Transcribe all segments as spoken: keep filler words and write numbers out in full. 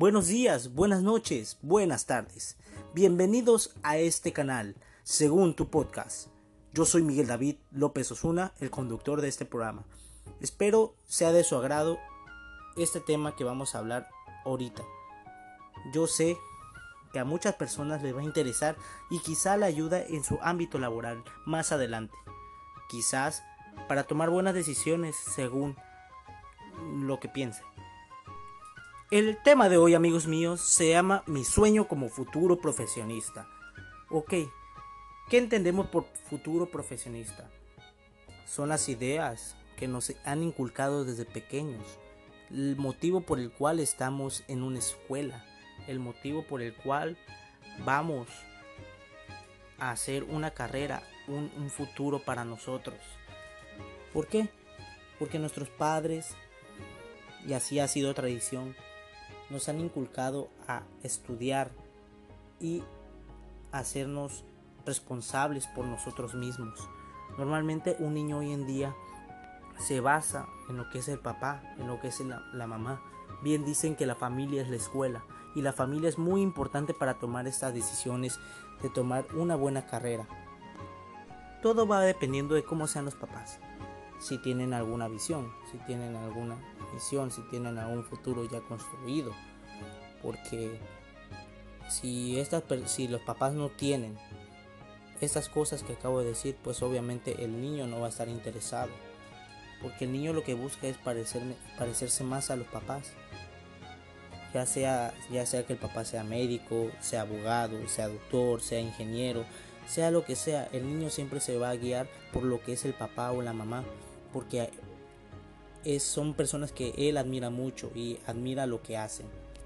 Buenos días, buenas noches, buenas tardes. Bienvenidos a este canal, según tu podcast. Yo soy Miguel David López Osuna, el conductor de este programa. Espero sea de su agrado este tema que vamos a hablar ahorita. Yo sé que a muchas personas les va a interesar y quizá le ayuda en su ámbito laboral más adelante. Quizás para tomar buenas decisiones según lo que piense. El tema de hoy, amigos míos, se llama Mi sueño como futuro profesionista. Ok, ¿qué entendemos por futuro profesionista? Son las ideas que nos han inculcado desde pequeños, el motivo por el cual estamos en una escuela, el motivo por el cual vamos a hacer una carrera, un, un futuro para nosotros. ¿Por qué? Porque nuestros padres, y así ha sido tradición, nos han inculcado a estudiar y hacernos responsables por nosotros mismos. Normalmente un niño hoy en día se basa en lo que es el papá, en lo que es la, la mamá. Bien dicen que la familia es la escuela y la familia es muy importante para tomar estas decisiones de tomar una buena carrera. Todo va dependiendo de cómo sean los papás. Si tienen alguna visión, si tienen alguna misión, si tienen algún futuro ya construido. Porque si, estas, si los papás no tienen estas cosas que acabo de decir, pues obviamente el niño no va a estar interesado. Porque el niño lo que busca es parecerme, parecerse más a los papás. Ya sea, ya sea que el papá sea médico, sea abogado, sea doctor, sea ingeniero, sea lo que sea, el niño siempre se va a guiar por lo que es el papá o la mamá. Porque es, son personas que él admira mucho y admira lo que hacen.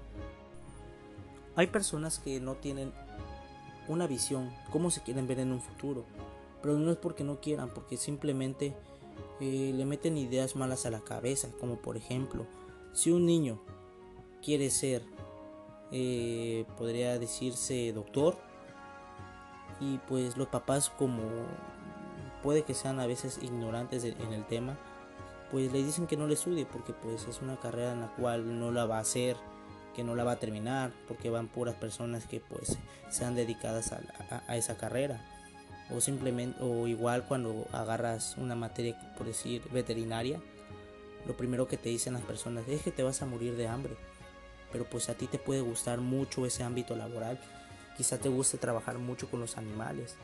Hay personas que no tienen una visión, cómo se quieren ver en un futuro, pero no es porque no quieran, porque simplemente eh, le meten ideas malas a la cabeza, como por ejemplo, si un niño quiere ser, eh, podría decirse doctor, y pues los papás, como puede que sean a veces ignorantes de, en el tema, pues le dicen que no le estudie porque pues es una carrera en la cual no la va a hacer, que no la va a terminar, porque van puras personas que pues sean dedicadas a, a, a esa carrera. O simplemente, o igual cuando agarras una materia, por decir veterinaria, lo primero que te dicen las personas es que te vas a morir de hambre. Pero pues a ti te puede gustar mucho ese ámbito laboral, quizá te guste trabajar mucho con los animales.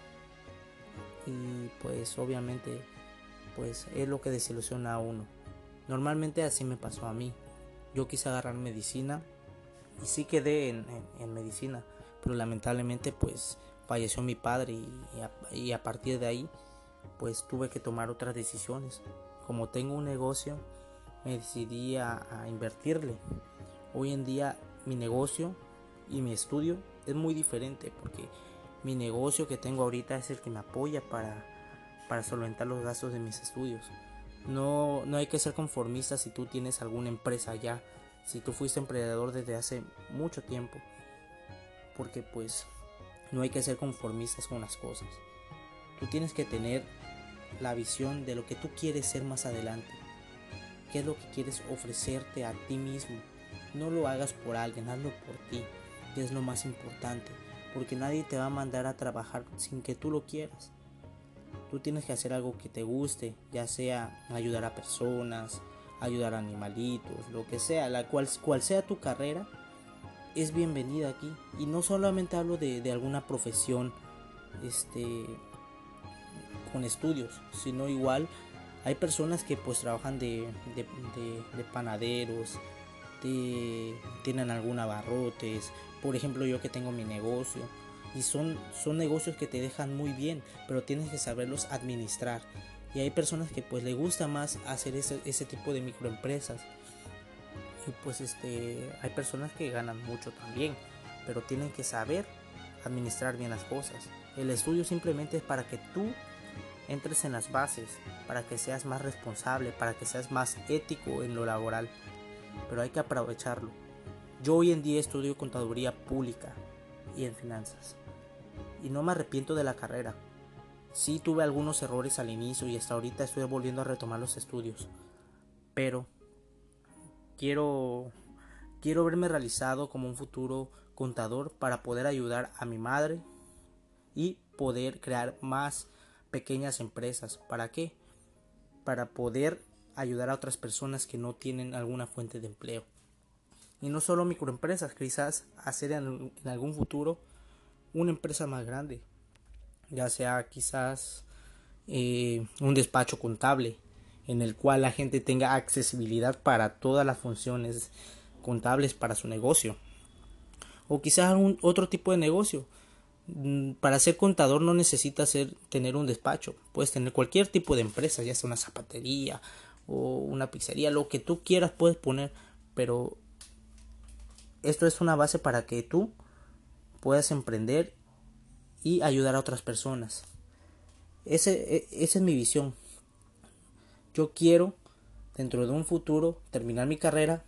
Y pues obviamente pues es lo que desilusiona a uno. Normalmente así me pasó a mí. Yo quise agarrar medicina y sí quedé en, en, en medicina, pero lamentablemente pues falleció mi padre y, y, a, y a partir de ahí pues tuve que tomar otras decisiones. Como tengo un negocio, me decidí a, a invertirle. Hoy en día mi negocio y mi estudio es muy diferente, porque mi negocio que tengo ahorita es el que me apoya para, para solventar los gastos de mis estudios. No, no hay que ser conformista si tú tienes alguna empresa ya, si tú fuiste emprendedor desde hace mucho tiempo, porque pues no hay que ser conformistas con las cosas. Tú tienes que tener la visión de lo que tú quieres ser más adelante, qué es lo que quieres ofrecerte a ti mismo. No lo hagas por alguien, hazlo por ti, que es lo más importante, porque nadie te va a mandar a trabajar sin que tú lo quieras. Tú tienes que hacer algo que te guste, ya sea ayudar a personas, ayudar a animalitos, lo que sea, la cual, cual sea tu carrera, es bienvenida aquí. Y no solamente hablo de, de alguna profesión este, con estudios, sino igual hay personas que pues trabajan de, de, de, de panaderos, de, tienen algún abarrotes, por ejemplo yo que tengo mi negocio. Y son, son negocios que te dejan muy bien, pero tienes que saberlos administrar. Y hay personas que pues les gusta más hacer ese, ese tipo de microempresas. Y pues este hay personas que ganan mucho también, pero tienen que saber administrar bien las cosas. El estudio simplemente es para que tú entres en las bases, para que seas más responsable, para que seas más ético en lo laboral. Pero hay que aprovecharlo. Yo hoy en día estudio contaduría pública y en finanzas. Y no me arrepiento de la carrera. Sí tuve algunos errores al inicio y hasta ahorita estoy volviendo a retomar los estudios. Pero quiero, quiero verme realizado como un futuro contador para poder ayudar a mi madre y poder crear más pequeñas empresas. ¿Para qué? Para poder ayudar a otras personas que no tienen alguna fuente de empleo. Y no solo microempresas, quizás hacer en, en algún futuro una empresa más grande, ya sea quizás eh, un despacho contable en el cual la gente tenga accesibilidad para todas las funciones contables para su negocio, o quizás un otro tipo de negocio. Para ser contador no necesitas ser, tener un despacho, puedes tener cualquier tipo de empresa, ya sea una zapatería o una pizzería, lo que tú quieras puedes poner, pero esto es una base para que tú puedas emprender y ayudar a otras personas. Ese, esa es mi visión. Yo quiero, dentro de un futuro, terminar mi carrera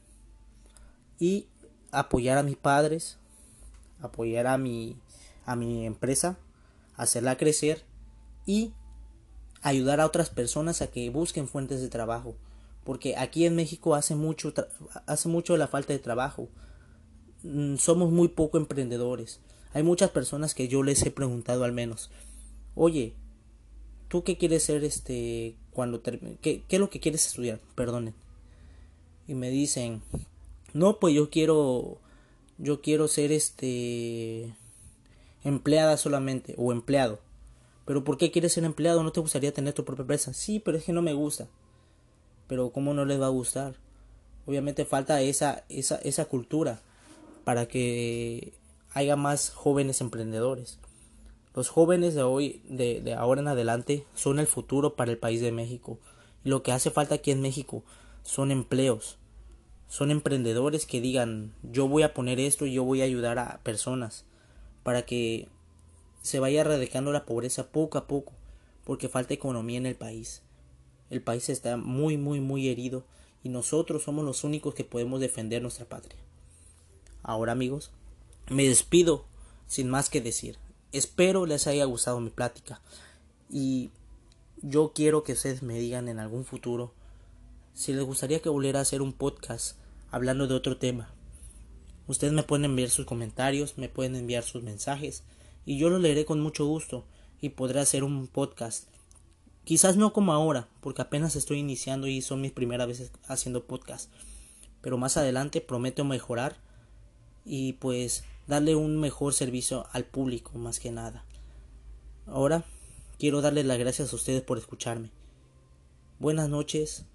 y apoyar a mis padres, apoyar a mi, a mi empresa, hacerla crecer y ayudar a otras personas a que busquen fuentes de trabajo. Porque aquí en México hace mucho, hace mucho la falta de trabajo. Somos muy poco emprendedores. Hay muchas personas que yo les he preguntado al menos, oye, ¿tú qué quieres ser este cuando termine? ¿Qué, ¿Qué es lo que quieres estudiar? Perdonen. Y me dicen, no, pues yo quiero, yo quiero ser este empleada solamente o empleado. Pero ¿por qué quieres ser empleado? ¿No te gustaría tener tu propia empresa? Sí, pero es que no me gusta. Pero ¿cómo no les va a gustar? Obviamente falta esa, esa, esa cultura para que haya más jóvenes emprendedores. Los jóvenes de hoy, de, de ahora en adelante, son el futuro para el país de México. Y lo que hace falta aquí en México son empleos. Son emprendedores que digan, yo voy a poner esto y yo voy a ayudar a personas para que se vaya erradicando la pobreza poco a poco, porque falta economía en el país. El país está muy, muy, muy herido y nosotros somos los únicos que podemos defender nuestra patria. Ahora, amigos, me despido sin más que decir. Espero les haya gustado mi plática y yo quiero que ustedes me digan en algún futuro si les gustaría que volviera a hacer un podcast hablando de otro tema. Ustedes me pueden enviar sus comentarios, me pueden enviar sus mensajes y yo los leeré con mucho gusto y podré hacer un podcast. Quizás no como ahora, porque apenas estoy iniciando y son mis primeras veces haciendo podcast, pero más adelante prometo mejorar y pues darle un mejor servicio al público más que nada. Ahora quiero darles las gracias a ustedes por escucharme. Buenas noches,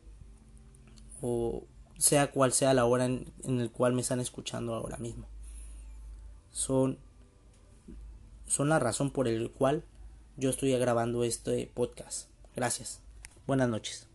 o sea cual sea la hora en, en el cual me están escuchando ahora mismo. Son, son la razón por el cual yo estoy grabando este podcast. Gracias. Buenas noches.